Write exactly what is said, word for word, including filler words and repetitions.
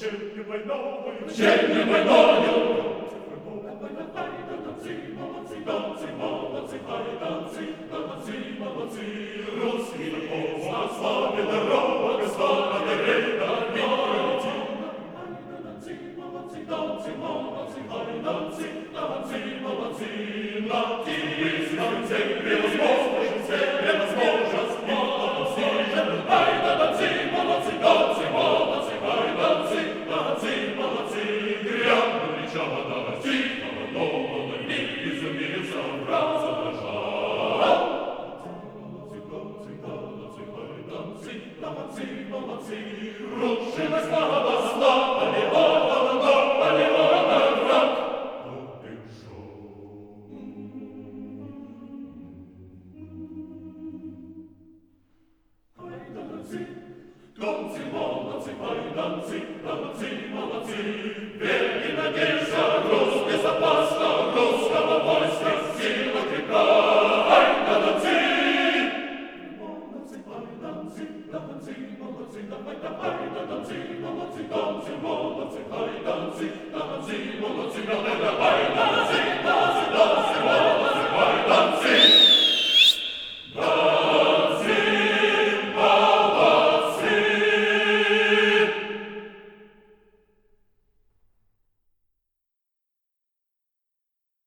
вчення войною, вчення войною. Молодці, молодці, танці, молодці, гайданці, молодці, молодці, русські такого славі дорога, слава деревна, молодці, молодці, молодці, танці, молодці, гайданці, молодці, молодці, на тій станці невозможно, це невозможно, молодці, гайданці, молодці, танці, молодці, гайданці, молодці, молодці, грянули чемоданы, нового изумился враг задрожал. Молодцы, молодцы, молодцы, молодцы, молодцы, рушилась слава, слава Леона, слава Леона, враг убежал. Гайданцы, танцы, молодцы, гайданцы, молодцы, молодцы, верь и надежда, груз безопасно, русского войска, сила крепка, гайданцы. Молодцы, гайданцы, молодцы, молодцы, давай, давай, гайданцы, молодцы, танцы, молодцы, гайданцы, молодцы, молодцы, давай, давай, гайданцы.